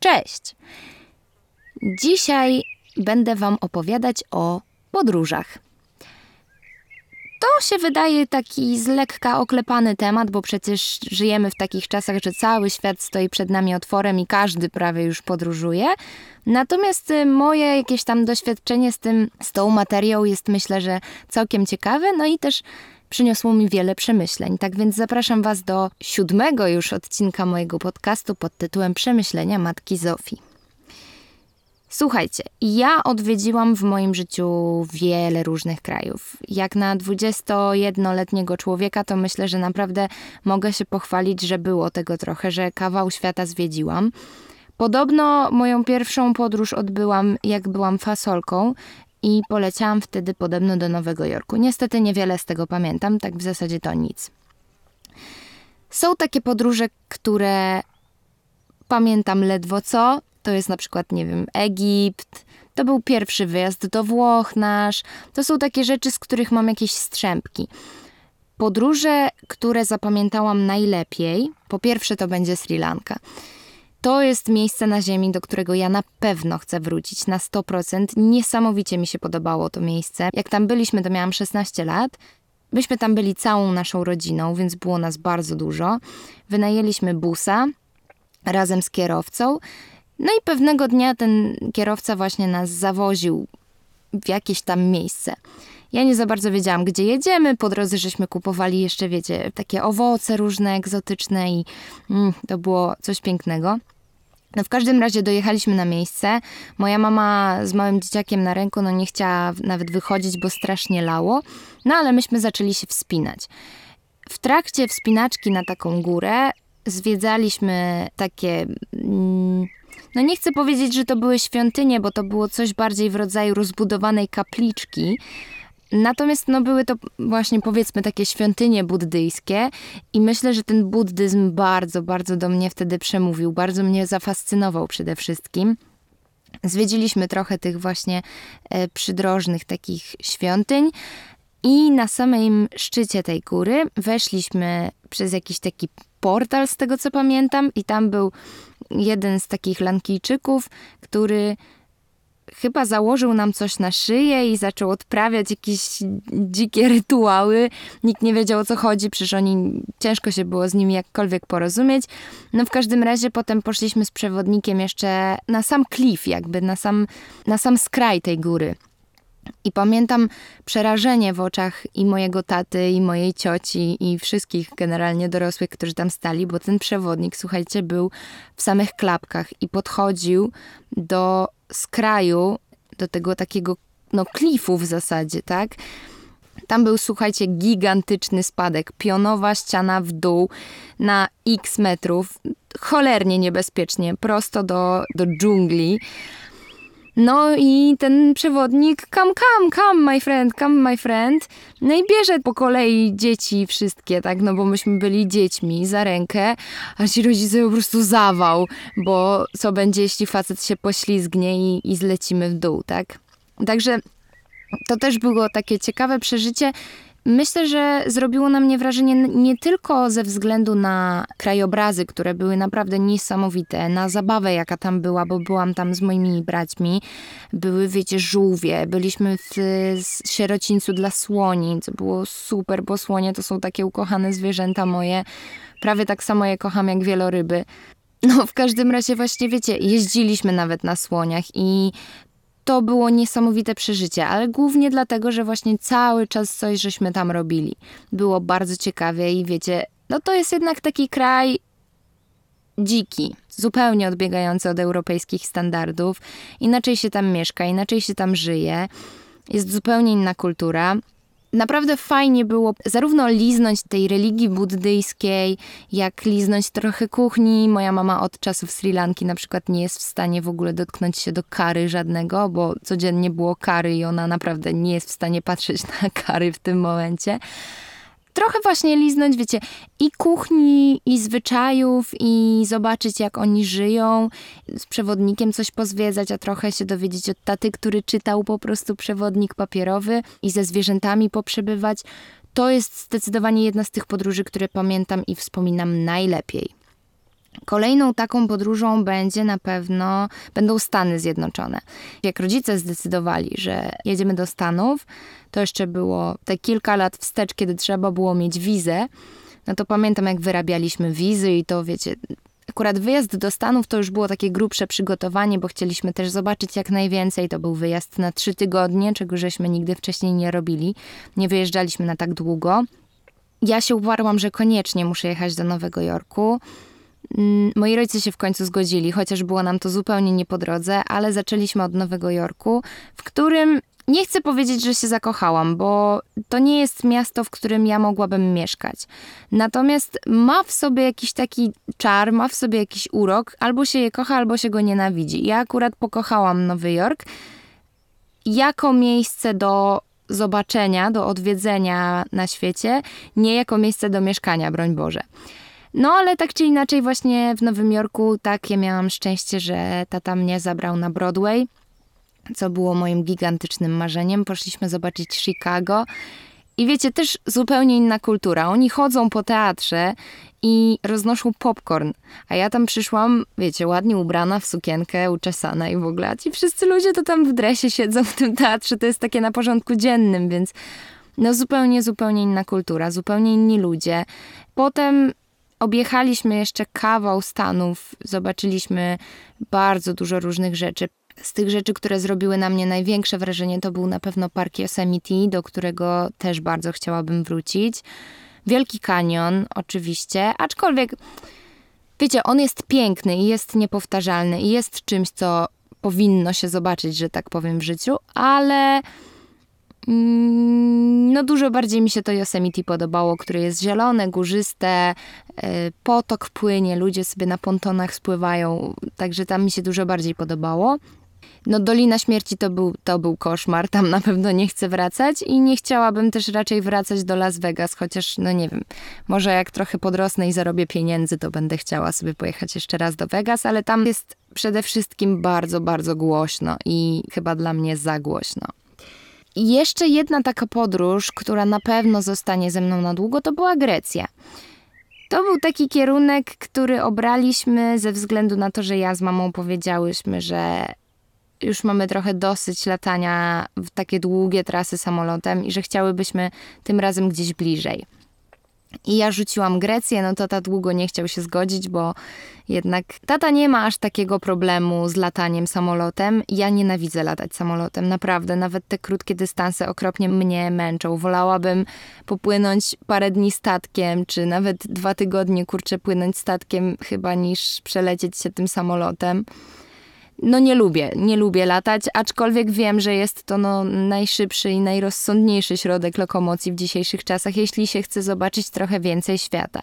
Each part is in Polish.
Cześć! Dzisiaj będę Wam opowiadać o podróżach. To się wydaje taki z lekka oklepany temat, bo przecież żyjemy w takich czasach, że cały świat stoi przed nami otworem i każdy prawie już podróżuje. Natomiast moje jakieś tam doświadczenie z tą materią jest, myślę, że całkiem ciekawe, no i też przyniosło mi wiele przemyśleń. Tak więc zapraszam Was do 7. już odcinka mojego podcastu pod tytułem Przemyślenia Matki Zofii. Słuchajcie, ja odwiedziłam w moim życiu wiele różnych krajów. Jak na 21-letniego człowieka, to myślę, że naprawdę mogę się pochwalić, że było tego trochę, że kawał świata zwiedziłam. Podobno moją pierwszą podróż odbyłam, jak byłam fasolką i poleciałam wtedy podobno do Nowego Jorku. Niestety niewiele z tego pamiętam, tak w zasadzie to nic. Są takie podróże, które pamiętam ledwo co. To jest na przykład, nie wiem, Egipt, to był pierwszy wyjazd do Włoch nasz. To są takie rzeczy, z których mam jakieś strzępki. Podróże, które zapamiętałam najlepiej, po pierwsze to będzie Sri Lanka. To jest miejsce na ziemi, do którego ja na pewno chcę wrócić na 100%. Niesamowicie mi się podobało to miejsce. Jak tam byliśmy, to miałam 16 lat. Myśmy tam byli całą naszą rodziną, więc było nas bardzo dużo. Wynajęliśmy busa razem z kierowcą. No i pewnego dnia ten kierowca właśnie nas zawoził w jakieś tam miejsce. Ja nie za bardzo wiedziałam, gdzie jedziemy. Po drodze żeśmy kupowali jeszcze, wiecie, takie owoce różne, egzotyczne i to było coś pięknego. No w każdym razie dojechaliśmy na miejsce. Moja mama z małym dzieciakiem na ręku nie chciała nawet wychodzić, bo strasznie lało. No ale myśmy zaczęli się wspinać. W trakcie wspinaczki na taką górę zwiedzaliśmy takie... No nie chcę powiedzieć, że to były świątynie, bo to było coś bardziej w rodzaju rozbudowanej kapliczki. Natomiast były to właśnie, powiedzmy, takie świątynie buddyjskie i myślę, że ten buddyzm bardzo, bardzo do mnie wtedy przemówił. Bardzo mnie zafascynował przede wszystkim. Zwiedziliśmy trochę tych właśnie przydrożnych takich świątyń i na samym szczycie tej góry weszliśmy przez jakiś taki portal, z tego co pamiętam, i tam był jeden z takich Lankijczyków, który chyba założył nam coś na szyję i zaczął odprawiać jakieś dzikie rytuały. Nikt nie wiedział, o co chodzi, przecież ciężko się było z nimi jakkolwiek porozumieć. No w każdym razie potem poszliśmy z przewodnikiem jeszcze na sam klif, jakby na sam skraj tej góry. I pamiętam przerażenie w oczach i mojego taty, i mojej cioci, i wszystkich generalnie dorosłych, którzy tam stali, bo ten przewodnik, słuchajcie, był w samych klapkach i podchodził do skraju, do tego takiego, klifu w zasadzie, tak? Tam był, słuchajcie, gigantyczny spadek, pionowa ściana w dół na x metrów, cholernie niebezpiecznie, prosto do dżungli. No i ten przewodnik, come my friend. No i bierze po kolei dzieci wszystkie, tak, bo myśmy byli dziećmi, za rękę, a ci rodzice po prostu zawał, bo co będzie, jeśli facet się poślizgnie i zlecimy w dół, tak. Także to też było takie ciekawe przeżycie. Myślę, że zrobiło na mnie wrażenie nie tylko ze względu na krajobrazy, które były naprawdę niesamowite, na zabawę, jaka tam była, bo byłam tam z moimi braćmi. Były, wiecie, żółwie, byliśmy w sierocińcu dla słoni, co było super, bo słonie to są takie ukochane zwierzęta moje. Prawie tak samo je kocham jak wieloryby. No w każdym razie właśnie, wiecie, jeździliśmy nawet na słoniach i to było niesamowite przeżycie, ale głównie dlatego, że właśnie cały czas coś żeśmy tam robili. Było bardzo ciekawie i wiecie, to jest jednak taki kraj dziki, zupełnie odbiegający od europejskich standardów. Inaczej się tam mieszka, inaczej się tam żyje. Jest zupełnie inna kultura. Naprawdę fajnie było zarówno liznąć tej religii buddyjskiej, jak liznąć trochę kuchni. Moja mama od czasów Sri Lanki na przykład nie jest w stanie w ogóle dotknąć się do curry żadnego, bo codziennie było curry i ona naprawdę nie jest w stanie patrzeć na curry w tym momencie. Trochę właśnie liznąć, wiecie, i kuchni, i zwyczajów, i zobaczyć, jak oni żyją, z przewodnikiem coś pozwiedzać, a trochę się dowiedzieć od taty, który czytał po prostu przewodnik papierowy i ze zwierzętami poprzebywać. To jest zdecydowanie jedna z tych podróży, które pamiętam i wspominam najlepiej. Kolejną taką podróżą będą Stany Zjednoczone. Jak rodzice zdecydowali, że jedziemy do Stanów, to jeszcze było te kilka lat wstecz, kiedy trzeba było mieć wizę. No to pamiętam, jak wyrabialiśmy wizy i to wiecie, akurat wyjazd do Stanów to już było takie grubsze przygotowanie, bo chcieliśmy też zobaczyć jak najwięcej. To był wyjazd na 3 tygodnie, czego żeśmy nigdy wcześniej nie robili. Nie wyjeżdżaliśmy na tak długo. Ja się uparłam, że koniecznie muszę jechać do Nowego Jorku. Moi rodzice się w końcu zgodzili, chociaż było nam to zupełnie nie po drodze, ale zaczęliśmy od Nowego Jorku, w którym nie chcę powiedzieć, że się zakochałam, bo to nie jest miasto, w którym ja mogłabym mieszkać. Natomiast ma w sobie jakiś taki czar, ma w sobie jakiś urok, albo się je kocha, albo się go nienawidzi. Ja akurat pokochałam Nowy Jork jako miejsce do zobaczenia, do odwiedzenia na świecie, nie jako miejsce do mieszkania, broń Boże. No ale tak czy inaczej właśnie w Nowym Jorku ja miałam szczęście, że tata mnie zabrał na Broadway, co było moim gigantycznym marzeniem. Poszliśmy zobaczyć Chicago i wiecie, też zupełnie inna kultura. Oni chodzą po teatrze i roznoszą popcorn, a ja tam przyszłam, wiecie, ładnie ubrana w sukienkę, uczesana i w ogóle, a ci wszyscy ludzie to tam w dresie siedzą w tym teatrze, to jest takie na porządku dziennym, więc no zupełnie inna kultura, zupełnie inni ludzie. Potem objechaliśmy jeszcze kawał Stanów, zobaczyliśmy bardzo dużo różnych rzeczy. Z tych rzeczy, które zrobiły na mnie największe wrażenie, to był na pewno park Yosemite, do którego też bardzo chciałabym wrócić. Wielki Kanion oczywiście, aczkolwiek wiecie, on jest piękny i jest niepowtarzalny i jest czymś, co powinno się zobaczyć, że tak powiem, w życiu, ale no dużo bardziej mi się to Yosemite podobało, które jest zielone, górzyste, potok płynie, ludzie sobie na pontonach spływają, także tam mi się dużo bardziej podobało. No Dolina Śmierci to był koszmar, tam na pewno nie chcę wracać i nie chciałabym też raczej wracać do Las Vegas, chociaż no nie wiem, może jak trochę podrosnę i zarobię pieniędzy, to będę chciała sobie pojechać jeszcze raz do Vegas, ale tam jest przede wszystkim bardzo, bardzo głośno i chyba dla mnie za głośno. I jeszcze jedna taka podróż, która na pewno zostanie ze mną na długo, to była Grecja. To był taki kierunek, który obraliśmy ze względu na to, że ja z mamą powiedziałyśmy, że już mamy trochę dosyć latania w takie długie trasy samolotem i że chciałybyśmy tym razem gdzieś bliżej. I ja rzuciłam Grecję, no to tata długo nie chciał się zgodzić, bo jednak tata nie ma aż takiego problemu z lataniem samolotem. Ja nienawidzę latać samolotem, naprawdę. Nawet te krótkie dystanse okropnie mnie męczą. Wolałabym popłynąć parę dni statkiem, czy nawet 2 tygodnie, płynąć statkiem chyba niż przelecieć się tym samolotem. No nie lubię latać, aczkolwiek wiem, że jest to najszybszy i najrozsądniejszy środek lokomocji w dzisiejszych czasach, jeśli się chce zobaczyć trochę więcej świata.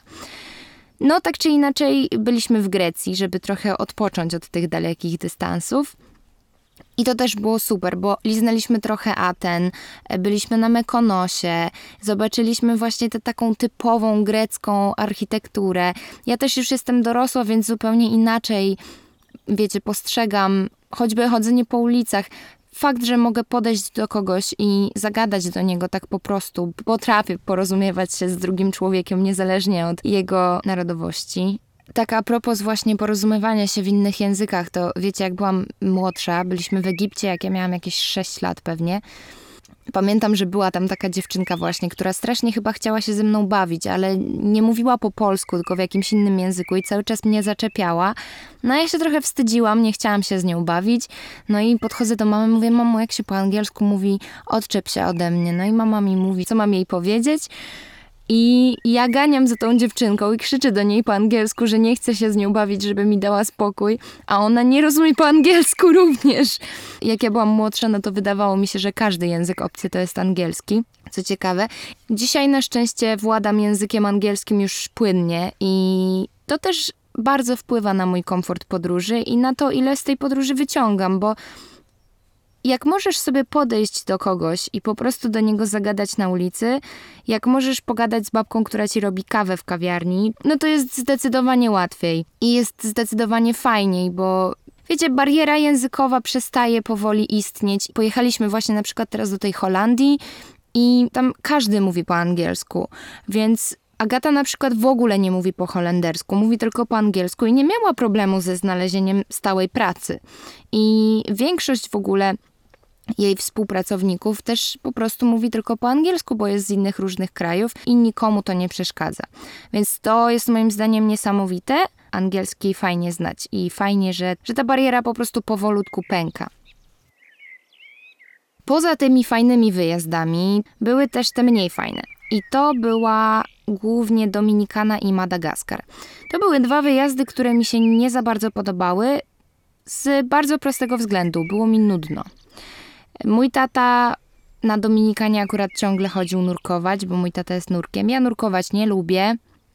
No tak czy inaczej byliśmy w Grecji, żeby trochę odpocząć od tych dalekich dystansów. I to też było super, bo liznęliśmy trochę Aten, byliśmy na Mykonosie, zobaczyliśmy właśnie tę taką typową grecką architekturę. Ja też już jestem dorosła, więc zupełnie inaczej wiecie, postrzegam choćby chodzenie po ulicach. Fakt, że mogę podejść do kogoś i zagadać do niego tak po prostu. Potrafię porozumiewać się z drugim człowiekiem, niezależnie od jego narodowości. Tak a propos właśnie porozumiewania się w innych językach, to wiecie, jak byłam młodsza, byliśmy w Egipcie, jak ja miałam jakieś 6 lat pewnie. Pamiętam, że była tam taka dziewczynka właśnie, która strasznie chyba chciała się ze mną bawić, ale nie mówiła po polsku, tylko w jakimś innym języku i cały czas mnie zaczepiała. No ja się trochę wstydziłam, nie chciałam się z nią bawić. No i podchodzę do mamy, mówię, mamo, jak się po angielsku mówi, odczep się ode mnie. No i mama mi mówi, co mam jej powiedzieć. I ja ganiam za tą dziewczynką i krzyczę do niej po angielsku, że nie chcę się z nią bawić, żeby mi dała spokój, a ona nie rozumie po angielsku również. Jak ja byłam młodsza, no to wydawało mi się, że każdy język obcy to jest angielski. Co ciekawe, dzisiaj na szczęście władam językiem angielskim już płynnie i to też bardzo wpływa na mój komfort podróży i na to, ile z tej podróży wyciągam, bo jak możesz sobie podejść do kogoś i po prostu do niego zagadać na ulicy, jak możesz pogadać z babką, która ci robi kawę w kawiarni, no to jest zdecydowanie łatwiej i jest zdecydowanie fajniej, bo wiecie, bariera językowa przestaje powoli istnieć. Pojechaliśmy właśnie na przykład teraz do tej Holandii i tam każdy mówi po angielsku, więc Agata na przykład w ogóle nie mówi po holendersku, mówi tylko po angielsku i nie miała problemu ze znalezieniem stałej pracy. I większość w ogóle jej współpracowników też po prostu mówi tylko po angielsku, bo jest z innych różnych krajów i nikomu to nie przeszkadza. Więc to jest moim zdaniem niesamowite. Angielski fajnie znać i fajnie, że ta bariera po prostu powolutku pęka. Poza tymi fajnymi wyjazdami były też te mniej fajne. I to była głównie Dominikana i Madagaskar. To były 2 wyjazdy, które mi się nie za bardzo podobały z bardzo prostego względu. Było mi nudno. Mój tata na Dominikanie akurat ciągle chodził nurkować, bo mój tata jest nurkiem. Ja nurkować nie lubię,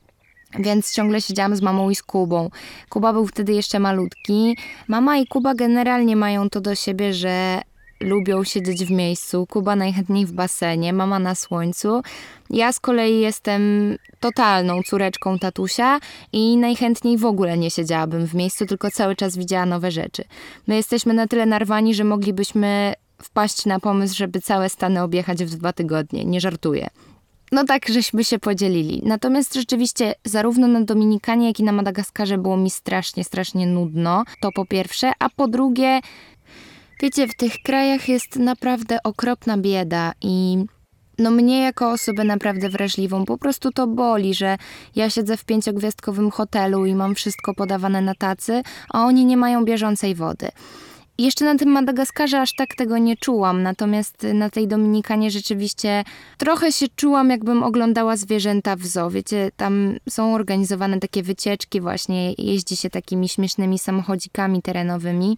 więc ciągle siedziałam z mamą i z Kubą. Kuba był wtedy jeszcze malutki. Mama i Kuba generalnie mają to do siebie, że lubią siedzieć w miejscu. Kuba najchętniej w basenie, mama na słońcu. Ja z kolei jestem totalną córeczką tatusia i najchętniej w ogóle nie siedziałabym w miejscu, tylko cały czas widziała nowe rzeczy. My jesteśmy na tyle narwani, że moglibyśmy wpaść na pomysł, żeby całe Stany objechać w 2 tygodnie. Nie żartuję. No tak, żeśmy się podzielili. Natomiast rzeczywiście zarówno na Dominikanie, jak i na Madagaskarze było mi strasznie, strasznie nudno. To po pierwsze. A po drugie, wiecie, w tych krajach jest naprawdę okropna bieda i no mnie jako osobę naprawdę wrażliwą po prostu to boli, że ja siedzę w 5-gwiazdkowym hotelu i mam wszystko podawane na tacy, a oni nie mają bieżącej wody. Jeszcze na tym Madagaskarze aż tak tego nie czułam, natomiast na tej Dominikanie rzeczywiście trochę się czułam, jakbym oglądała zwierzęta w zoo. Wiecie, tam są organizowane takie wycieczki właśnie, jeździ się takimi śmiesznymi samochodzikami terenowymi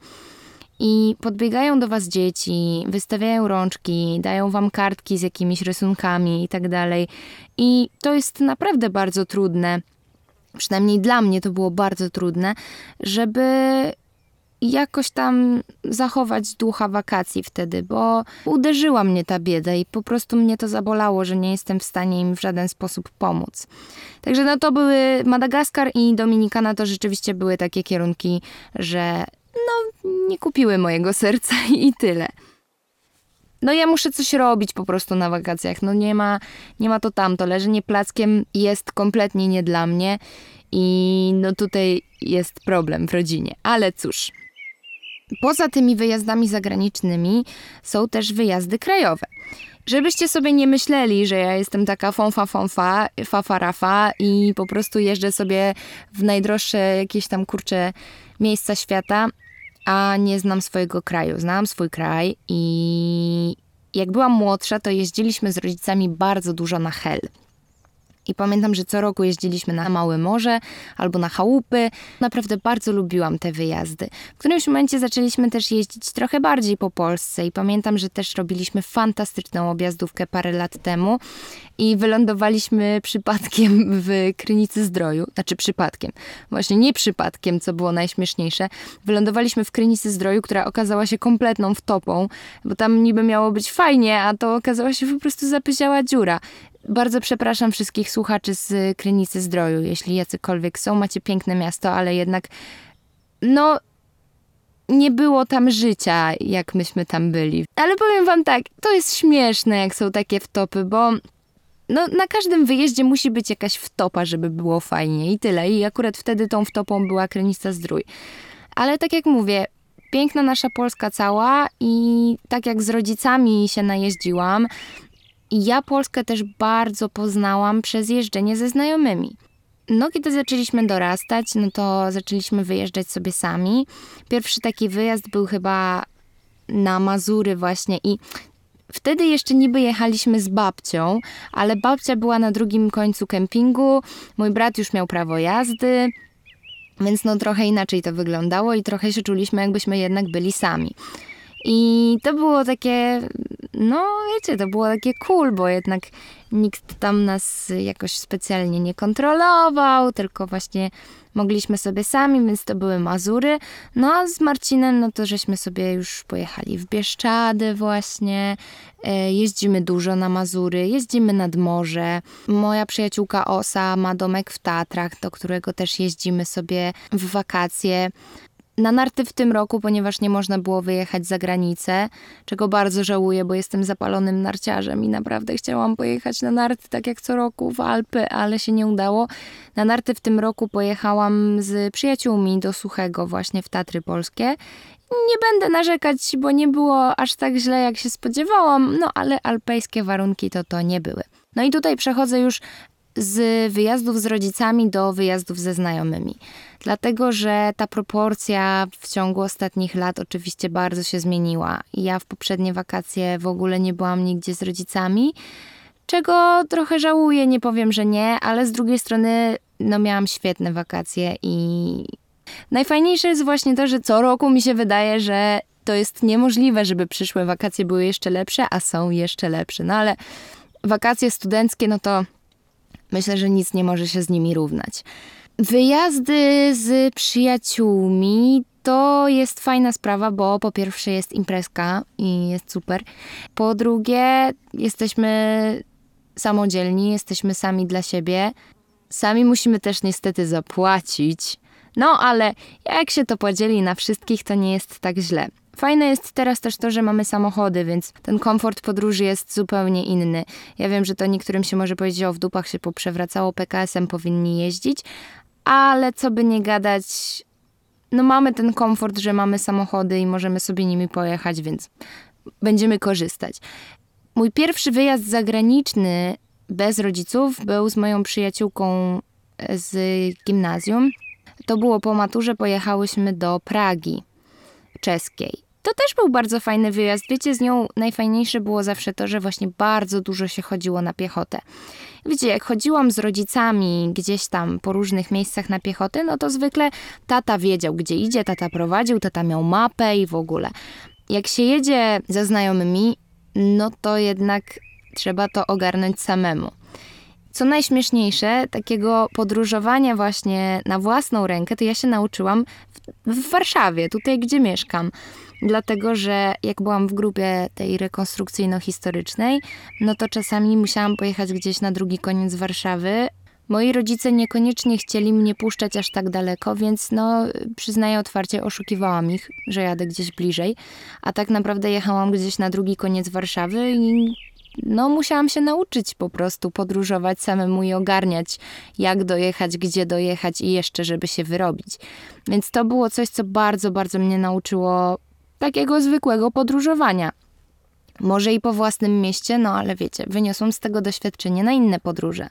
i podbiegają do was dzieci, wystawiają rączki, dają wam kartki z jakimiś rysunkami i tak dalej. I to jest naprawdę bardzo trudne, przynajmniej dla mnie to było bardzo trudne, żeby jakoś tam zachować ducha wakacji wtedy, bo uderzyła mnie ta bieda i po prostu mnie to zabolało, że nie jestem w stanie im w żaden sposób pomóc. Także no to były Madagaskar i Dominikana, to rzeczywiście były takie kierunki, że no nie kupiły mojego serca i tyle. No ja muszę coś robić po prostu na wakacjach, no nie ma to tamto, leżenie plackiem jest kompletnie nie dla mnie i no tutaj jest problem w rodzinie, ale cóż. Poza tymi wyjazdami zagranicznymi są też wyjazdy krajowe. Żebyście sobie nie myśleli, że ja jestem taka fafa-rafa i po prostu jeżdżę sobie w najdroższe jakieś tam miejsca świata, a nie znam swojego kraju. Znałam swój kraj i jak byłam młodsza, to jeździliśmy z rodzicami bardzo dużo na Hel. I pamiętam, że co roku jeździliśmy na Małe Morze albo na chałupy. Naprawdę bardzo lubiłam te wyjazdy. W którymś momencie zaczęliśmy też jeździć trochę bardziej po Polsce i pamiętam, że też robiliśmy fantastyczną objazdówkę parę lat temu i wylądowaliśmy przypadkiem w Krynicy Zdroju. Znaczy przypadkiem. Właśnie nie przypadkiem, co było najśmieszniejsze. Wylądowaliśmy w Krynicy Zdroju, która okazała się kompletną wtopą, bo tam niby miało być fajnie, a to okazała się po prostu zapyziała dziura. Bardzo przepraszam wszystkich słuchaczy z Krynicy Zdroju, jeśli jacykolwiek są. Macie piękne miasto, ale jednak no nie było tam życia, jak myśmy tam byli. Ale powiem wam tak, to jest śmieszne, jak są takie wtopy, bo no, na każdym wyjeździe musi być jakaś wtopa, żeby było fajnie i tyle. I akurat wtedy tą wtopą była Krynica Zdrój. Ale tak jak mówię, piękna nasza Polska cała i tak jak z rodzicami się najeździłam, i ja Polskę też bardzo poznałam przez jeżdżenie ze znajomymi. No, kiedy zaczęliśmy dorastać, no to zaczęliśmy wyjeżdżać sobie sami. Pierwszy taki wyjazd był chyba na Mazury właśnie i wtedy jeszcze niby jechaliśmy z babcią, ale babcia była na drugim końcu kempingu, mój brat już miał prawo jazdy, więc no trochę inaczej to wyglądało i trochę się czuliśmy, jakbyśmy jednak byli sami. I to było takie, no wiecie, to było takie cool, bo jednak nikt tam nas jakoś specjalnie nie kontrolował, tylko właśnie mogliśmy sobie sami, więc to były Mazury. No a z Marcinem, no to żeśmy sobie już pojechali w Bieszczady właśnie, jeździmy dużo na Mazury, jeździmy nad morze. Moja przyjaciółka Osa ma domek w Tatrach, do którego też jeździmy sobie w wakacje. Na narty w tym roku, ponieważ nie można było wyjechać za granicę, czego bardzo żałuję, bo jestem zapalonym narciarzem i naprawdę chciałam pojechać na narty tak jak co roku w Alpy, ale się nie udało. Na narty w tym roku pojechałam z przyjaciółmi do Suchego właśnie w Tatry Polskie. Nie będę narzekać, bo nie było aż tak źle jak się spodziewałam, no ale alpejskie warunki to nie były. No i tutaj przechodzę już z wyjazdów z rodzicami do wyjazdów ze znajomymi. Dlatego, że ta proporcja w ciągu ostatnich lat oczywiście bardzo się zmieniła. Ja w poprzednie wakacje w ogóle nie byłam nigdzie z rodzicami, czego trochę żałuję, nie powiem, że nie, ale z drugiej strony no miałam świetne wakacje i najfajniejsze jest właśnie to, że co roku mi się wydaje, że to jest niemożliwe, żeby przyszłe wakacje były jeszcze lepsze, a są jeszcze lepsze. No ale wakacje studenckie, no to myślę, że nic nie może się z nimi równać. Wyjazdy z przyjaciółmi to jest fajna sprawa, bo po pierwsze jest imprezka i jest super. Po drugie jesteśmy samodzielni, jesteśmy sami dla siebie. Sami musimy też niestety zapłacić. No ale jak się to podzieli na wszystkich, to nie jest tak źle. Fajne jest teraz też to, że mamy samochody, więc ten komfort podróży jest zupełnie inny. Ja wiem, że to niektórym się może powiedzieć, o w dupach się poprzewracało, PKS-em powinni jeździć, ale co by nie gadać, no mamy ten komfort, że mamy samochody i możemy sobie nimi pojechać, więc będziemy korzystać. Mój pierwszy wyjazd zagraniczny bez rodziców był z moją przyjaciółką z gimnazjum. To było po maturze, pojechałyśmy do Pragi czeskiej. To też był bardzo fajny wyjazd. Wiecie, z nią najfajniejsze było zawsze to, że właśnie bardzo dużo się chodziło na piechotę. Wiecie, jak chodziłam z rodzicami gdzieś tam po różnych miejscach na piechotę, no to zwykle tata wiedział, gdzie idzie, tata prowadził, tata miał mapę i w ogóle. Jak się jedzie ze znajomymi, no to jednak trzeba to ogarnąć samemu. Co najśmieszniejsze, takiego podróżowania właśnie na własną rękę, to ja się nauczyłam w Warszawie, tutaj gdzie mieszkam. Dlatego, że jak byłam w grupie tej rekonstrukcyjno-historycznej, no to czasami musiałam pojechać gdzieś na drugi koniec Warszawy. Moi rodzice niekoniecznie chcieli mnie puszczać aż tak daleko, więc no przyznaję otwarcie, oszukiwałam ich, że jadę gdzieś bliżej. A tak naprawdę jechałam gdzieś na drugi koniec Warszawy i no musiałam się nauczyć po prostu podróżować samemu i ogarniać, jak dojechać, gdzie dojechać i jeszcze, żeby się wyrobić. Więc to było coś, co bardzo, bardzo mnie nauczyło takiego zwykłego podróżowania. Może i po własnym mieście, no ale wiecie, wyniosłam z tego doświadczenie na inne podróże.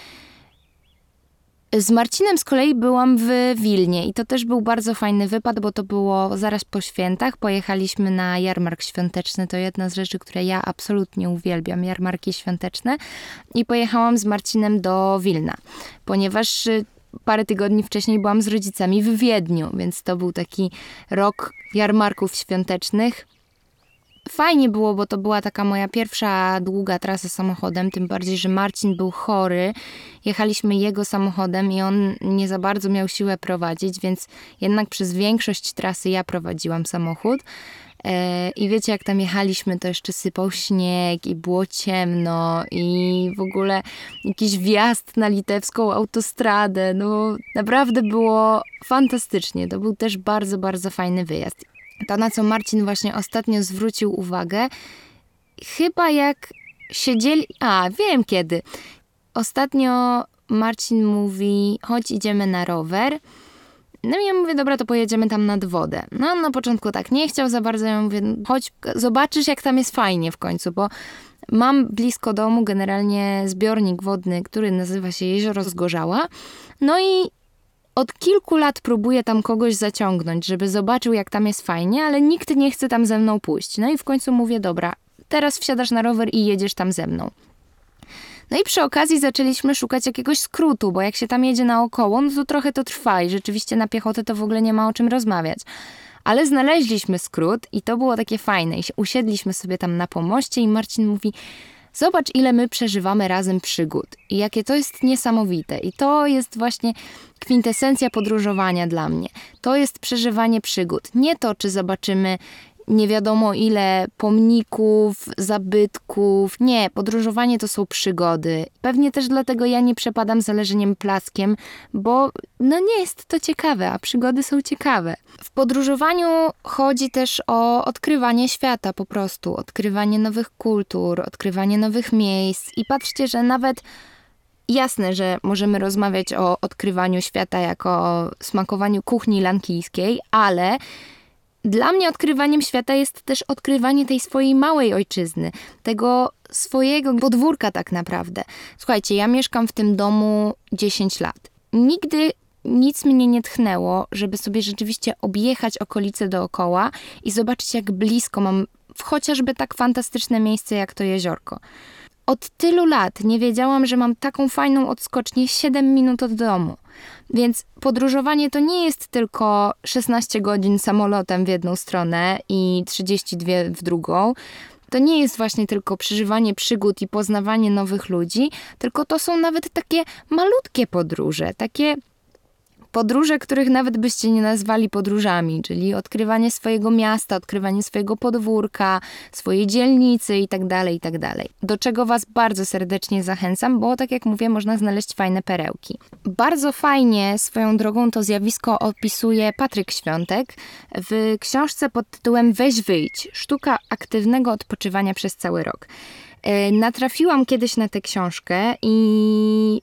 Z Marcinem z kolei byłam w Wilnie i to też był bardzo fajny wypad, bo to było zaraz po świętach. Pojechaliśmy na jarmark świąteczny, to jedna z rzeczy, które ja absolutnie uwielbiam, jarmarki świąteczne. I pojechałam z Marcinem do Wilna, ponieważ parę tygodni wcześniej byłam z rodzicami w Wiedniu, więc to był taki rok jarmarków świątecznych. Fajnie było, bo to była taka moja pierwsza długa trasa samochodem, tym bardziej, że Marcin był chory. Jechaliśmy jego samochodem i on nie za bardzo miał siłę prowadzić, więc jednak przez większość trasy ja prowadziłam samochód. I wiecie, jak tam jechaliśmy, to jeszcze sypał śnieg i było ciemno i w ogóle jakiś wjazd na litewską autostradę. No naprawdę było fantastycznie. To był też bardzo, bardzo fajny wyjazd. To, na co Marcin właśnie ostatnio zwrócił uwagę, chyba jak siedzieli... wiem kiedy. Ostatnio Marcin mówi, chodź idziemy na rower. No i ja mówię, dobra, to pojedziemy tam nad wodę. No on na początku tak nie chciał za bardzo, ja mówię, chodź, zobaczysz jak tam jest fajnie w końcu, bo mam blisko domu generalnie zbiornik wodny, który nazywa się Jezioro Zgorzała. No i od kilku lat próbuję tam kogoś zaciągnąć, żeby zobaczył jak tam jest fajnie, ale nikt nie chce tam ze mną pójść. No i w końcu mówię, dobra, teraz wsiadasz na rower i jedziesz tam ze mną. No i przy okazji zaczęliśmy szukać jakiegoś skrótu, bo jak się tam jedzie naokoło, no to trochę to trwa i rzeczywiście na piechotę to w ogóle nie ma o czym rozmawiać. Ale znaleźliśmy skrót i to było takie fajne. I usiedliśmy sobie tam na pomoście i Marcin mówi, zobacz ile my przeżywamy razem przygód i jakie to jest niesamowite. I to jest właśnie kwintesencja podróżowania dla mnie. To jest przeżywanie przygód. Nie to, czy zobaczymy nie wiadomo ile pomników, zabytków. Nie, podróżowanie to są przygody. Pewnie też dlatego ja nie przepadam za leżeniem plackiem, bo nie jest to ciekawe, a przygody są ciekawe. W podróżowaniu chodzi też o odkrywanie świata po prostu, odkrywanie nowych kultur, odkrywanie nowych miejsc i patrzcie, że nawet jasne, że możemy rozmawiać o odkrywaniu świata jako o smakowaniu kuchni lankijskiej, ale dla mnie odkrywaniem świata jest też odkrywanie tej swojej małej ojczyzny, tego swojego podwórka tak naprawdę. Słuchajcie, ja mieszkam w tym domu 10 lat. Nigdy nic mnie nie tchnęło, żeby sobie rzeczywiście objechać okolice dookoła i zobaczyć, jak blisko mam chociażby tak fantastyczne miejsce, jak to jeziorko. Od tylu lat nie wiedziałam, że mam taką fajną odskocznię 7 minut od domu. Więc podróżowanie to nie jest tylko 16 godzin samolotem w jedną stronę i 32 w drugą. To nie jest właśnie tylko przeżywanie przygód i poznawanie nowych ludzi, tylko to są nawet takie malutkie podróże, takie podróże, których nawet byście nie nazwali podróżami, czyli odkrywanie swojego miasta, odkrywanie swojego podwórka, swojej dzielnicy itd., itd. Do czego was bardzo serdecznie zachęcam, bo tak jak mówię, można znaleźć fajne perełki. Bardzo fajnie swoją drogą to zjawisko opisuje Patryk Świątek w książce pod tytułem Weź wyjdź. Sztuka aktywnego odpoczywania przez cały rok. Natrafiłam kiedyś na tę książkę i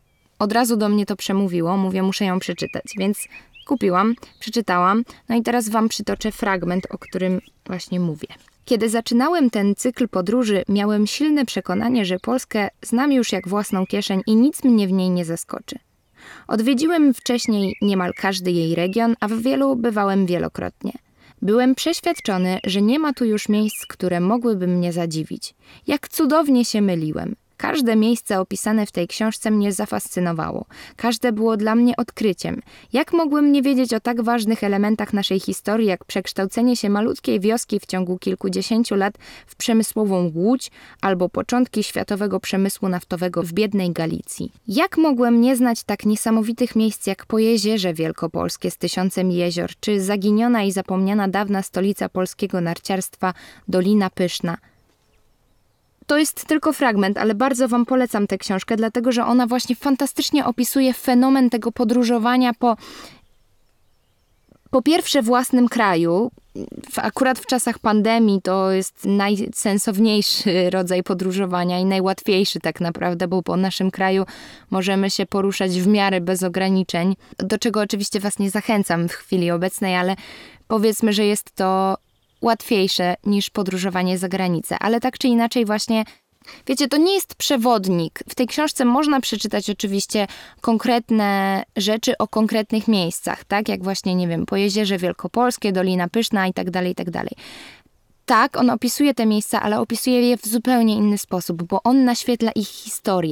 od razu do mnie to przemówiło, mówię, muszę ją przeczytać, więc kupiłam, przeczytałam, no i teraz wam przytoczę fragment, o którym właśnie mówię. Kiedy zaczynałem ten cykl podróży, miałem silne przekonanie, że Polskę znam już jak własną kieszeń i nic mnie w niej nie zaskoczy. Odwiedziłem wcześniej niemal każdy jej region, a w wielu bywałem wielokrotnie. Byłem przeświadczony, że nie ma tu już miejsc, które mogłyby mnie zadziwić. Jak cudownie się myliłem. Każde miejsce opisane w tej książce mnie zafascynowało. Każde było dla mnie odkryciem. Jak mogłem nie wiedzieć o tak ważnych elementach naszej historii, jak przekształcenie się malutkiej wioski w ciągu kilkudziesięciu lat w przemysłową Łódź albo początki światowego przemysłu naftowego w biednej Galicji? Jak mogłem nie znać tak niesamowitych miejsc jak Pojezierze Wielkopolskie z 1000 jezior, czy zaginiona i zapomniana dawna stolica polskiego narciarstwa Dolina Pyszna? To jest tylko fragment, ale bardzo wam polecam tę książkę, dlatego że ona właśnie fantastycznie opisuje fenomen tego podróżowania po pierwsze własnym kraju. Akurat w czasach pandemii to jest najsensowniejszy rodzaj podróżowania i najłatwiejszy tak naprawdę, bo po naszym kraju możemy się poruszać w miarę bez ograniczeń, do czego oczywiście was nie zachęcam w chwili obecnej, ale powiedzmy, że jest to łatwiejsze niż podróżowanie za granicę, ale tak czy inaczej właśnie, wiecie, to nie jest przewodnik. W tej książce można przeczytać oczywiście konkretne rzeczy o konkretnych miejscach, tak jak właśnie, nie wiem, Pojezierze Wielkopolskie, Dolina Pyszna i tak dalej, i tak dalej. Tak, on opisuje te miejsca, ale opisuje je w zupełnie inny sposób, bo on naświetla ich historię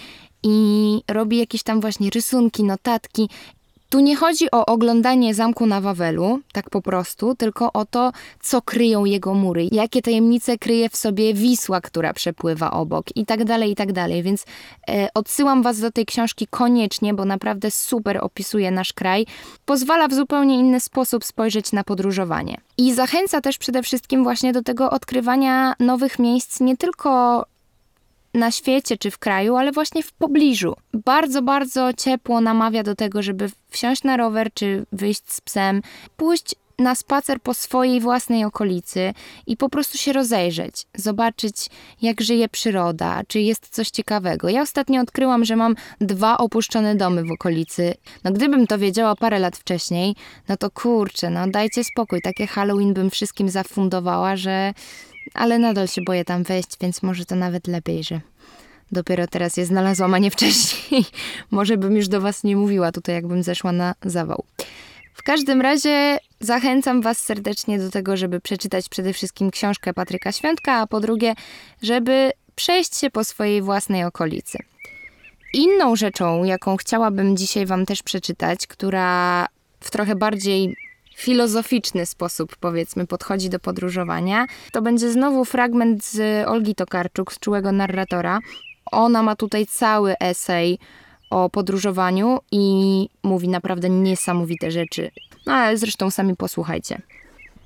i robi jakieś tam właśnie rysunki, notatki. Tu nie chodzi o oglądanie zamku na Wawelu, tak po prostu, tylko o to, co kryją jego mury, jakie tajemnice kryje w sobie Wisła, która przepływa obok i tak dalej, więc odsyłam was do tej książki koniecznie, bo naprawdę super opisuje nasz kraj, pozwala w zupełnie inny sposób spojrzeć na podróżowanie. I zachęca też przede wszystkim właśnie do tego odkrywania nowych miejsc, nie tylko na świecie czy w kraju, ale właśnie w pobliżu. Bardzo, bardzo ciepło namawia do tego, żeby wsiąść na rower czy wyjść z psem, pójść na spacer po swojej własnej okolicy i po prostu się rozejrzeć, zobaczyć jak żyje przyroda, czy jest coś ciekawego. Ja ostatnio odkryłam, że mam 2 opuszczone domy w okolicy. No gdybym to wiedziała parę lat wcześniej, no to kurczę, no dajcie spokój, takie Halloween bym wszystkim zafundowała, że... Ale nadal się boję tam wejść, więc może to nawet lepiej, że dopiero teraz je znalazłam, a nie wcześniej. Może bym już do was nie mówiła tutaj, jakbym zeszła na zawał. W każdym razie zachęcam was serdecznie do tego, żeby przeczytać przede wszystkim książkę Patryka Świątka, a po drugie, żeby przejść się po swojej własnej okolicy. Inną rzeczą, jaką chciałabym dzisiaj wam też przeczytać, która w trochę bardziej filozoficzny sposób, powiedzmy, podchodzi do podróżowania, to będzie znowu fragment z Olgi Tokarczuk, z Czułego narratora. Ona ma tutaj cały esej o podróżowaniu i mówi naprawdę niesamowite rzeczy. No ale zresztą sami posłuchajcie.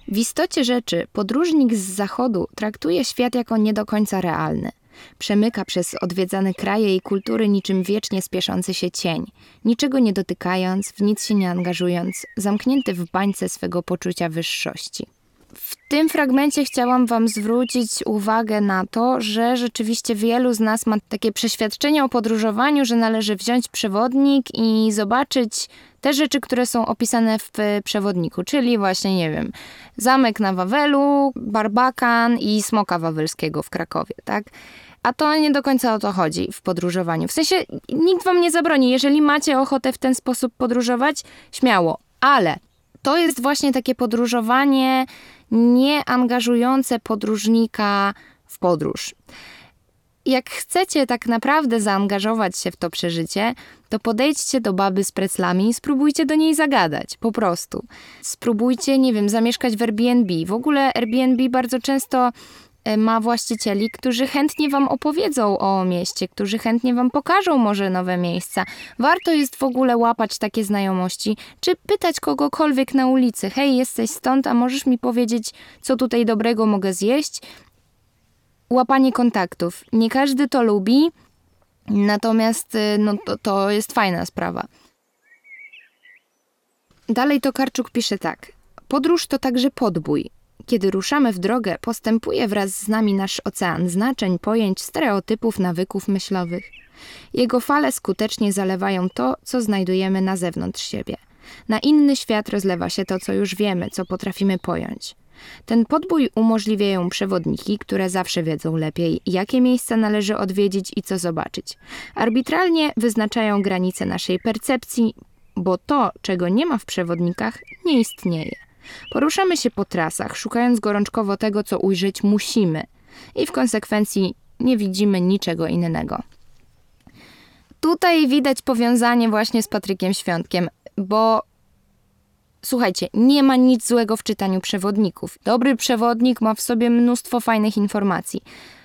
W istocie rzeczy podróżnik z zachodu traktuje świat jako nie do końca realny. Przemyka przez odwiedzane kraje i kultury niczym wiecznie spieszący się cień, niczego nie dotykając, w nic się nie angażując, zamknięty w bańce swego poczucia wyższości. W tym fragmencie chciałam wam zwrócić uwagę na to, że rzeczywiście wielu z nas ma takie przeświadczenie o podróżowaniu, że należy wziąć przewodnik i zobaczyć te rzeczy, które są opisane w przewodniku, czyli właśnie, nie wiem, zamek na Wawelu, Barbakan i Smoka Wawelskiego w Krakowie, tak? A to nie do końca o to chodzi w podróżowaniu. W sensie nikt wam nie zabroni, jeżeli macie ochotę w ten sposób podróżować, śmiało, ale to jest właśnie takie podróżowanie nie angażujące podróżnika w podróż. Jak chcecie tak naprawdę zaangażować się w to przeżycie, to podejdźcie do baby z preclami i spróbujcie do niej zagadać, po prostu. Spróbujcie, nie wiem, zamieszkać w Airbnb. W ogóle Airbnb bardzo często ma właścicieli, którzy chętnie wam opowiedzą o mieście, którzy chętnie wam pokażą może nowe miejsca. Warto jest w ogóle łapać takie znajomości, czy pytać kogokolwiek na ulicy: hej, jesteś stąd, a możesz mi powiedzieć, co tutaj dobrego mogę zjeść? Łapanie kontaktów. Nie każdy to lubi, natomiast to jest fajna sprawa. Dalej Tokarczuk pisze tak. Podróż to także podbój. Kiedy ruszamy w drogę, postępuje wraz z nami nasz ocean znaczeń, pojęć, stereotypów, nawyków myślowych. Jego fale skutecznie zalewają to, co znajdujemy na zewnątrz siebie. Na inny świat rozlewa się to, co już wiemy, co potrafimy pojąć. Ten podbój umożliwiają przewodniki, które zawsze wiedzą lepiej, jakie miejsca należy odwiedzić i co zobaczyć. Arbitralnie wyznaczają granice naszej percepcji, bo to, czego nie ma w przewodnikach, nie istnieje. Poruszamy się po trasach, szukając gorączkowo tego, co ujrzeć musimy i w konsekwencji nie widzimy niczego innego. Tutaj widać powiązanie właśnie z Patrykiem Świątkiem, bo słuchajcie, nie ma nic złego w czytaniu przewodników. Dobry przewodnik ma w sobie mnóstwo fajnych informacji,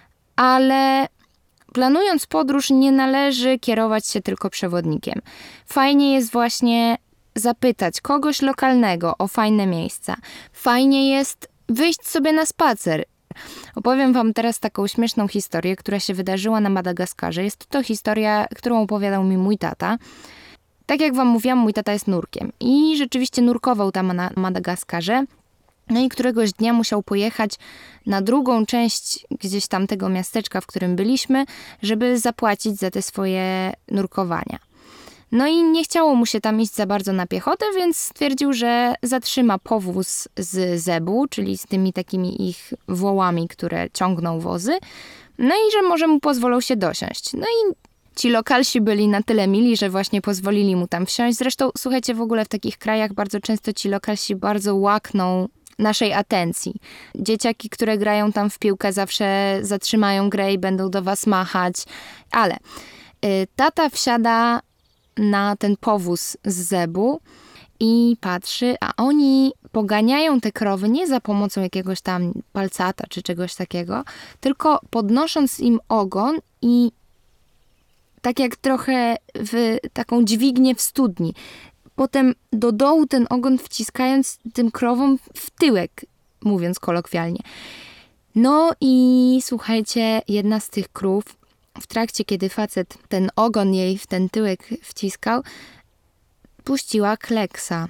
ale planując podróż nie należy kierować się tylko przewodnikiem. Fajnie jest właśnie zapytać kogoś lokalnego o fajne miejsca. Fajnie jest wyjść sobie na spacer. Opowiem wam teraz taką śmieszną historię, która się wydarzyła na Madagaskarze. Jest to historia, którą opowiadał mi mój tata. Tak jak wam mówiłam, mój tata jest nurkiem i rzeczywiście nurkował tam na Madagaskarze. No i któregoś dnia musiał pojechać na drugą część gdzieś tam tego miasteczka, w którym byliśmy, żeby zapłacić za te swoje nurkowania. No i nie chciało mu się tam iść za bardzo na piechotę, więc stwierdził, że zatrzyma powóz z zebu, czyli z tymi takimi ich wołami, które ciągną wozy. No i że może mu pozwolą się dosiąść. No i ci lokalsi byli na tyle mili, że właśnie pozwolili mu tam wsiąść. Zresztą, słuchajcie, w ogóle w takich krajach bardzo często ci lokalsi bardzo łakną naszej atencji. Dzieciaki, które grają tam w piłkę, zawsze zatrzymają grę i będą do was machać. Ale tata wsiada na ten powóz z zebu i patrzy, a oni poganiają te krowy nie za pomocą jakiegoś tam palcata czy czegoś takiego, tylko podnosząc im ogon i tak jak trochę w taką dźwignię w studni. Potem do dołu ten ogon wciskając tym krowom w tyłek, mówiąc kolokwialnie. No i słuchajcie, jedna z tych krów w trakcie, kiedy facet ten ogon jej w ten tyłek wciskał, puściła kleksa.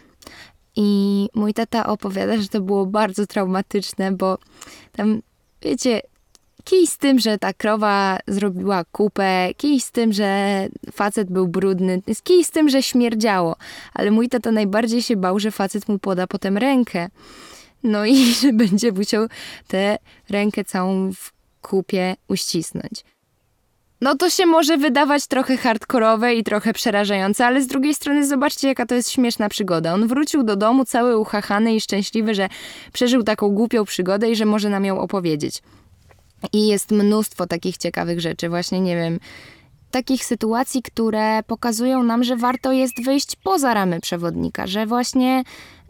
I mój tata opowiada, że to było bardzo traumatyczne, bo tam, wiecie, kij z tym, że ta krowa zrobiła kupę, kij z tym, że facet był brudny, kij z tym, że śmierdziało. Ale mój tata najbardziej się bał, że facet mu poda potem rękę. No i że będzie musiał tę rękę całą w kupie uścisnąć. No to się może wydawać trochę hardkorowe i trochę przerażające, ale z drugiej strony zobaczcie, jaka to jest śmieszna przygoda. On wrócił do domu cały uchachany i szczęśliwy, że przeżył taką głupią przygodę i że może nam ją opowiedzieć. I jest mnóstwo takich ciekawych rzeczy, właśnie nie wiem, takich sytuacji, które pokazują nam, że warto jest wyjść poza ramy przewodnika, że właśnie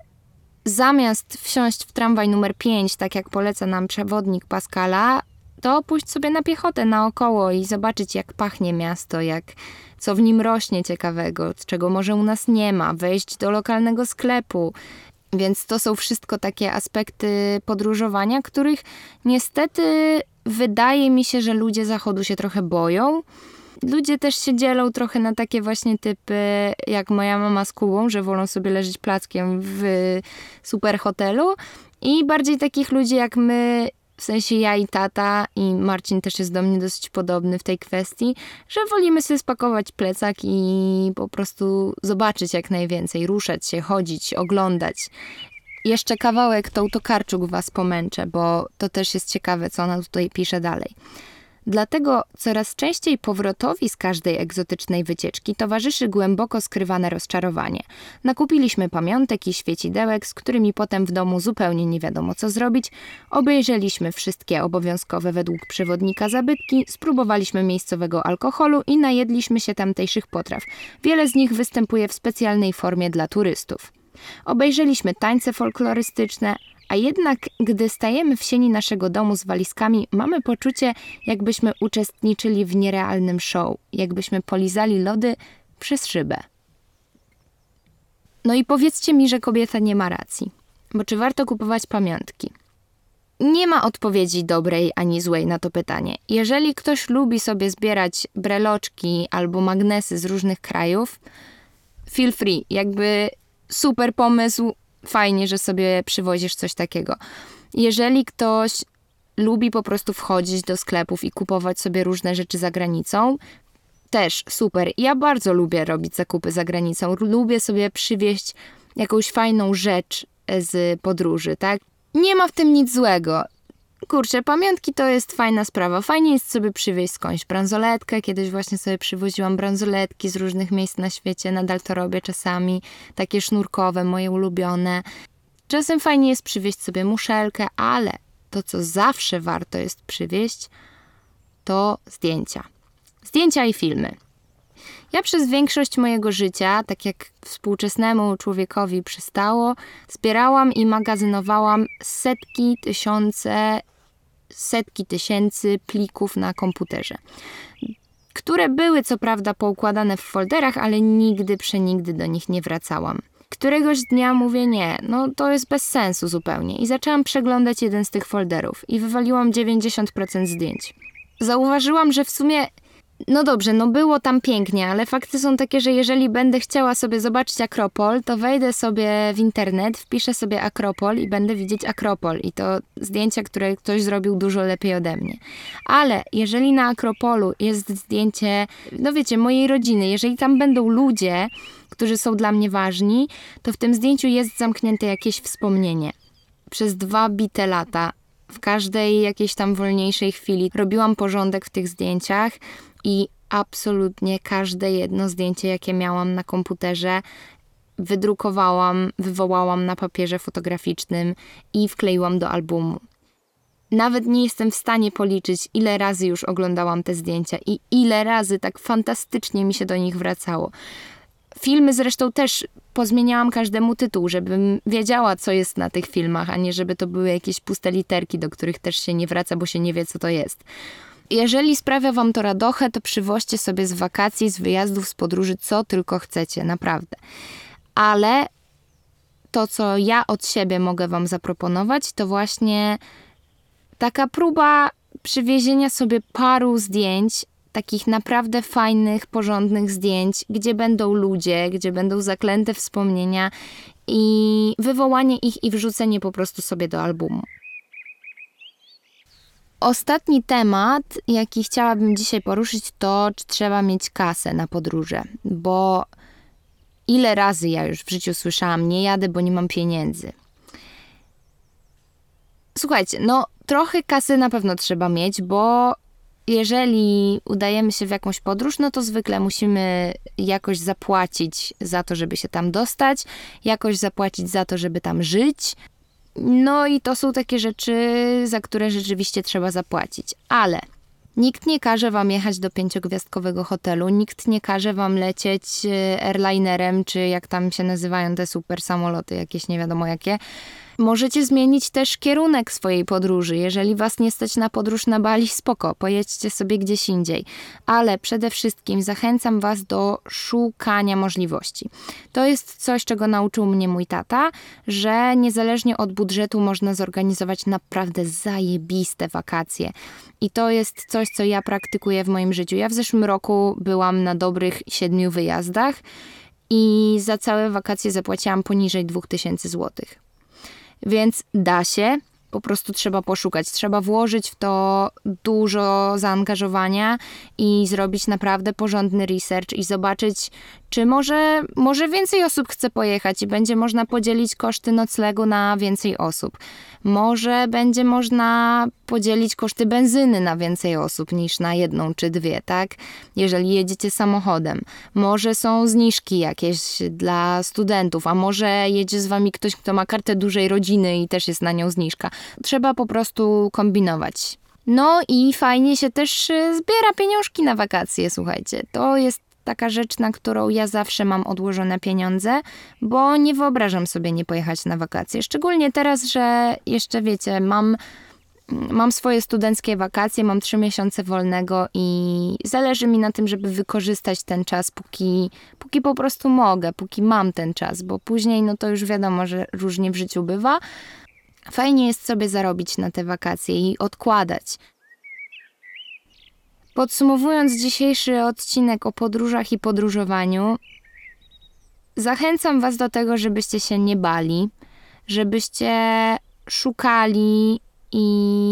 zamiast wsiąść w tramwaj numer 5, tak jak poleca nam przewodnik Pascala, to pójść sobie na piechotę naokoło i zobaczyć, jak pachnie miasto, co w nim rośnie ciekawego, czego może u nas nie ma, wejść do lokalnego sklepu. Więc to są wszystko takie aspekty podróżowania, których niestety wydaje mi się, że ludzie Zachodu się trochę boją. Ludzie też się dzielą trochę na takie właśnie typy, jak moja mama z Kubą, że wolą sobie leżeć plackiem w super hotelu, i bardziej takich ludzi jak my, w sensie ja i tata, i Marcin też jest do mnie dosyć podobny w tej kwestii, że wolimy sobie spakować plecak i po prostu zobaczyć jak najwięcej, ruszać się, chodzić, oglądać. Jeszcze kawałek tą Tokarczuk was pomęczę, bo to też jest ciekawe, co ona tutaj pisze dalej. Dlatego coraz częściej powrotowi z każdej egzotycznej wycieczki towarzyszy głęboko skrywane rozczarowanie. Nakupiliśmy pamiątek i świecidełek, z którymi potem w domu zupełnie nie wiadomo co zrobić. Obejrzeliśmy wszystkie obowiązkowe według przewodnika zabytki, spróbowaliśmy miejscowego alkoholu i najedliśmy się tamtejszych potraw. Wiele z nich występuje w specjalnej formie dla turystów. Obejrzeliśmy tańce folklorystyczne, a jednak gdy stajemy w sieni naszego domu z walizkami, mamy poczucie, jakbyśmy uczestniczyli w nierealnym show, jakbyśmy polizali lody przez szybę. No i powiedzcie mi, że kobieta nie ma racji, bo czy warto kupować pamiątki? Nie ma odpowiedzi dobrej ani złej na to pytanie. Jeżeli ktoś lubi sobie zbierać breloczki albo magnesy z różnych krajów, feel free, jakby super pomysł, fajnie, że sobie przywozisz coś takiego. Jeżeli ktoś lubi po prostu wchodzić do sklepów i kupować sobie różne rzeczy za granicą, też super. Ja bardzo lubię robić zakupy za granicą. Lubię sobie przywieźć jakąś fajną rzecz z podróży, tak? Nie ma w tym nic złego. Kurczę, pamiątki to jest fajna sprawa. Fajnie jest sobie przywieźć skądś bransoletkę. Kiedyś właśnie sobie przywoziłam bransoletki z różnych miejsc na świecie. Nadal to robię czasami. Takie sznurkowe, moje ulubione. Czasem fajnie jest przywieźć sobie muszelkę, ale to, co zawsze warto jest przywieźć, to zdjęcia. Zdjęcia i filmy. Ja przez większość mojego życia, tak jak współczesnemu człowiekowi przystało, zbierałam i magazynowałam setki tysięcy plików na komputerze, które były co prawda poukładane w folderach, ale przenigdy do nich nie wracałam. Któregoś dnia mówię nie, no to jest bez sensu zupełnie, i zaczęłam przeglądać jeden z tych folderów i wywaliłam 90% zdjęć. Zauważyłam, że w sumie no dobrze, no było tam pięknie, ale fakty są takie, że jeżeli będę chciała sobie zobaczyć Akropol, to wejdę sobie w internet, wpiszę sobie Akropol i będę widzieć Akropol. I to zdjęcia, które ktoś zrobił dużo lepiej ode mnie. Ale jeżeli na Akropolu jest zdjęcie, no wiecie, mojej rodziny, jeżeli tam będą ludzie, którzy są dla mnie ważni, to w tym zdjęciu jest zamknięte jakieś wspomnienie. Przez 2 bite lata, w każdej jakiejś tam wolniejszej chwili robiłam porządek w tych zdjęciach, i absolutnie każde jedno zdjęcie, jakie miałam na komputerze, wydrukowałam, wywołałam na papierze fotograficznym i wkleiłam do albumu. Nawet nie jestem w stanie policzyć, ile razy już oglądałam te zdjęcia i ile razy tak fantastycznie mi się do nich wracało. Filmy zresztą też pozmieniałam każdemu tytuł, żebym wiedziała, co jest na tych filmach, a nie żeby to były jakieś puste literki, do których też się nie wraca, bo się nie wie, co to jest. Jeżeli sprawia wam to radochę, to przywoźcie sobie z wakacji, z wyjazdów, z podróży, co tylko chcecie, naprawdę. Ale to, co ja od siebie mogę wam zaproponować, to właśnie taka próba przywiezienia sobie paru zdjęć, takich naprawdę fajnych, porządnych zdjęć, gdzie będą ludzie, gdzie będą zaklęte wspomnienia, i wywołanie ich i wrzucenie po prostu sobie do albumu. Ostatni temat, jaki chciałabym dzisiaj poruszyć, to czy trzeba mieć kasę na podróże, bo ile razy ja już w życiu słyszałam, nie jadę, bo nie mam pieniędzy. Słuchajcie, no trochę kasy na pewno trzeba mieć, bo jeżeli udajemy się w jakąś podróż, no to zwykle musimy jakoś zapłacić za to, żeby się tam dostać, jakoś zapłacić za to, żeby tam żyć. No i to są takie rzeczy, za które rzeczywiście trzeba zapłacić. Ale nikt nie każe wam jechać do 5-gwiazdkowego hotelu, nikt nie każe wam lecieć airlinerem, czy jak tam się nazywają te super samoloty, jakieś nie wiadomo jakie, Możecie zmienić też kierunek swojej podróży. Jeżeli was nie stać na podróż na Bali, spoko, pojedźcie sobie gdzieś indziej. Ale przede wszystkim zachęcam was do szukania możliwości. To jest coś, czego nauczył mnie mój tata, że niezależnie od budżetu można zorganizować naprawdę zajebiste wakacje. I to jest coś, co ja praktykuję w moim życiu. Ja w zeszłym roku byłam na dobrych 7 wyjazdach i za całe wakacje zapłaciłam poniżej 2000 złotych. Więc da się, po prostu trzeba poszukać. Trzeba włożyć w to dużo zaangażowania i zrobić naprawdę porządny research i zobaczyć, czy może więcej osób chce pojechać i będzie można podzielić koszty noclegu na więcej osób. Może będzie można podzielić koszty benzyny na więcej osób niż na 1 czy 2, tak? Jeżeli jedziecie samochodem. Może są zniżki jakieś dla studentów, a może jedzie z wami ktoś, kto ma kartę dużej rodziny i też jest na nią zniżka. Trzeba po prostu kombinować. No i fajnie się też zbiera pieniążki na wakacje, słuchajcie. To jest taka rzecz, na którą ja zawsze mam odłożone pieniądze, bo nie wyobrażam sobie nie pojechać na wakacje. Szczególnie teraz, że jeszcze wiecie, mam swoje studenckie wakacje, mam 3 miesiące wolnego i zależy mi na tym, żeby wykorzystać ten czas, póki po prostu mogę, póki mam ten czas, bo później no to już wiadomo, że różnie w życiu bywa. Fajnie jest sobie zarobić na te wakacje i odkładać. Podsumowując dzisiejszy odcinek o podróżach i podróżowaniu, zachęcam was do tego, żebyście się nie bali, żebyście szukali i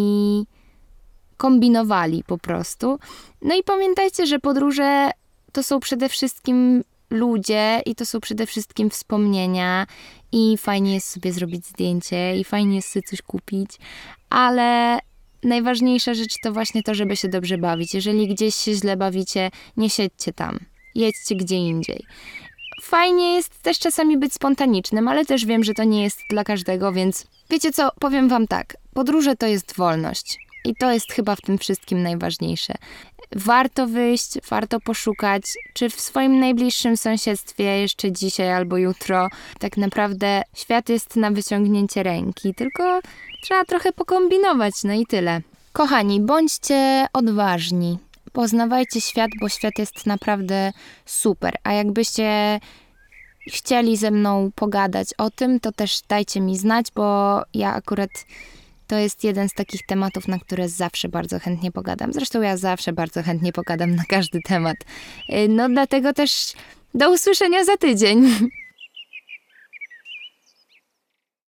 kombinowali po prostu. No i pamiętajcie, że podróże to są przede wszystkim ludzie i to są przede wszystkim wspomnienia i fajnie jest sobie zrobić zdjęcie i fajnie jest sobie coś kupić, ale najważniejsza rzecz to właśnie to, żeby się dobrze bawić. Jeżeli gdzieś się źle bawicie, nie siedźcie tam. Jedźcie gdzie indziej. Fajnie jest też czasami być spontanicznym, ale też wiem, że to nie jest dla każdego, więc wiecie co, powiem wam tak. Podróże to jest wolność. I to jest chyba w tym wszystkim najważniejsze. Warto wyjść, warto poszukać, czy w swoim najbliższym sąsiedztwie jeszcze dzisiaj albo jutro. Tak naprawdę świat jest na wyciągnięcie ręki, tylko trzeba trochę pokombinować, no i tyle. Kochani, bądźcie odważni. Poznawajcie świat, bo świat jest naprawdę super. A jakbyście chcieli ze mną pogadać o tym, to też dajcie mi znać, bo ja akurat to jest jeden z takich tematów, na które zawsze bardzo chętnie pogadam. Zresztą ja zawsze bardzo chętnie pogadam na każdy temat. No dlatego też do usłyszenia za tydzień.